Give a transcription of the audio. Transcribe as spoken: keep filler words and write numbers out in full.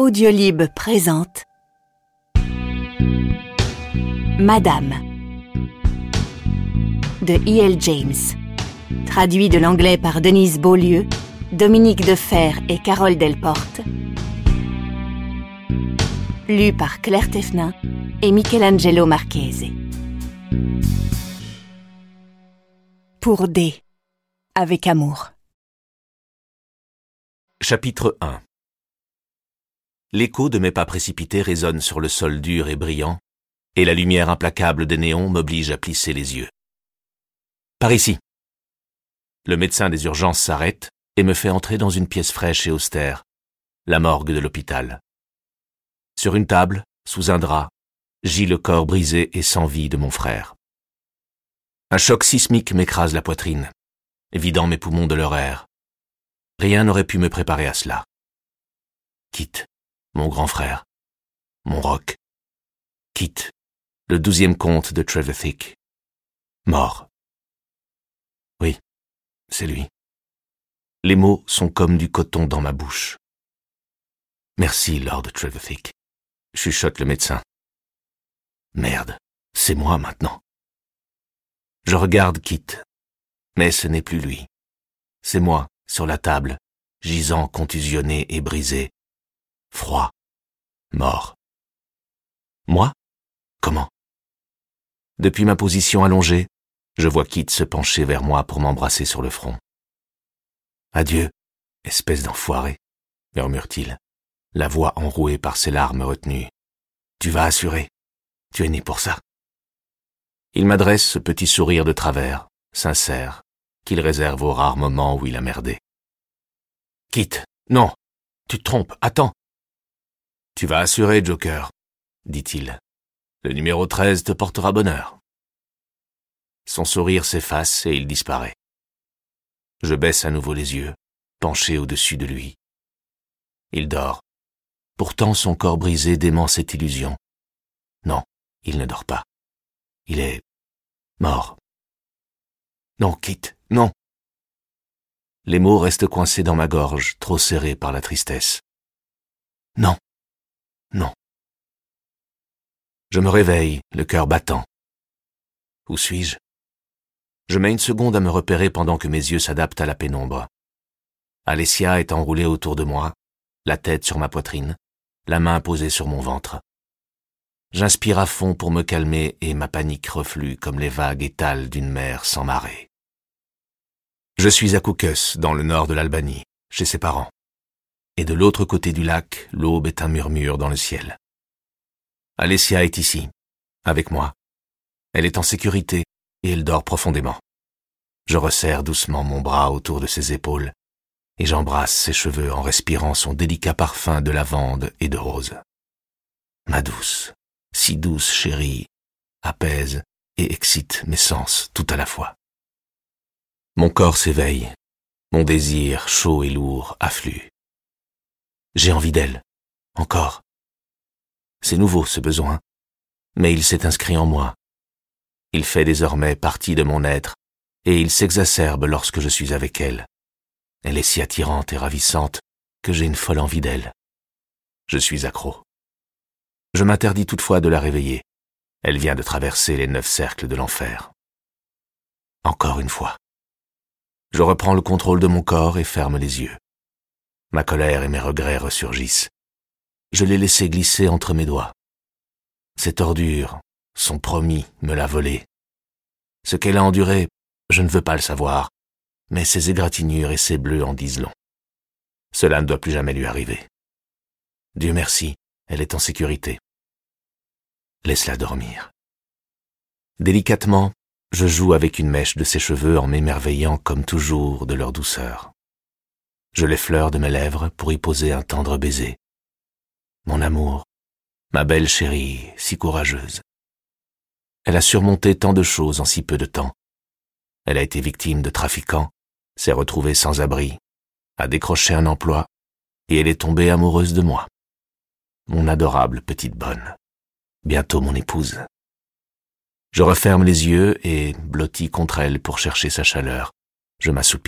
Audiolib présente Madame de E L James, traduit de l'anglais par Denise Beaulieu, Dominique Defer et Carole Delporte, lu par Claire Tefnin et Michelangelo Marchese. Pour D, avec amour. Chapitre un. L'écho de mes pas précipités résonne sur le sol dur et brillant, et la lumière implacable des néons m'oblige à plisser les yeux. Par ici. Le médecin des urgences s'arrête et me fait entrer dans une pièce fraîche et austère, la morgue de l'hôpital. Sur une table, sous un drap, gît le corps brisé et sans vie de mon frère. Un choc sismique m'écrase la poitrine, vidant mes poumons de leur air. Rien n'aurait pu me préparer à cela. Quitte, mon grand frère, mon roc. Quitte, le douzième comte de Trevithick. Mort. Oui, c'est lui. Les mots sont comme du coton dans ma bouche. Merci, Lord Trevithick, chuchote le médecin. Merde, c'est moi maintenant. Je regarde Kit, mais ce n'est plus lui. C'est moi, sur la table, gisant contusionné et brisé. Froid. Mort. Moi? Comment? Depuis ma position allongée, je vois Kit se pencher vers moi pour m'embrasser sur le front. Adieu, espèce d'enfoiré, murmure-t-il, la voix enrouée par ses larmes retenues. Tu vas assurer. Tu es né pour ça. Il m'adresse ce petit sourire de travers, sincère, qu'il réserve aux rares moments où il a merdé. Kit, non, tu te trompes, attends. Tu vas assurer, Joker, dit-il. Le numéro treize te portera bonheur. Son sourire s'efface et il disparaît. Je baisse à nouveau les yeux, penché au-dessus de lui. Il dort. Pourtant son corps brisé dément cette illusion. Non, il ne dort pas. Il est mort. Non, Kit, non. Les mots restent coincés dans ma gorge, trop serrés par la tristesse. Non, non. Je me réveille, le cœur battant. Où suis-je? Je mets une seconde à me repérer pendant que mes yeux s'adaptent à la pénombre. Alessia est enroulée autour de moi, la tête sur ma poitrine, la main posée sur mon ventre. J'inspire à fond pour me calmer et ma panique reflue comme les vagues étales d'une mer sans marée. Je suis à Koukos, dans le nord de l'Albanie, chez ses parents. Et de l'autre côté du lac, l'aube est un murmure dans le ciel. Alessia est ici, avec moi. Elle est en sécurité et elle dort profondément. Je resserre doucement mon bras autour de ses épaules et j'embrasse ses cheveux en respirant son délicat parfum de lavande et de rose. Ma douce, si douce chérie, apaise et excite mes sens tout à la fois. Mon corps s'éveille, mon désir chaud et lourd afflue. J'ai envie d'elle, encore. C'est nouveau ce besoin, mais il s'est inscrit en moi. Il fait désormais partie de mon être et il s'exacerbe lorsque je suis avec elle. Elle est si attirante et ravissante que j'ai une folle envie d'elle. Je suis accro. Je m'interdis toutefois de la réveiller. Elle vient de traverser les neuf cercles de l'enfer. Encore une fois. Je reprends le contrôle de mon corps et ferme les yeux. Ma colère et mes regrets ressurgissent. Je l'ai laissé glisser entre mes doigts. Cette ordure, son promis, me l'a volé. Ce qu'elle a enduré, je ne veux pas le savoir, mais ses égratignures et ses bleus en disent long. Cela ne doit plus jamais lui arriver. Dieu merci, elle est en sécurité. Laisse-la dormir. Délicatement, je joue avec une mèche de ses cheveux en m'émerveillant comme toujours de leur douceur. Je l'effleure de mes lèvres pour y poser un tendre baiser. Mon amour, ma belle chérie, si courageuse. Elle a surmonté tant de choses en si peu de temps. Elle a été victime de trafiquants, s'est retrouvée sans abri, a décroché un emploi, et elle est tombée amoureuse de moi. Mon adorable petite bonne, bientôt mon épouse. Je referme les yeux et, blotti contre elle pour chercher sa chaleur, je m'assoupis.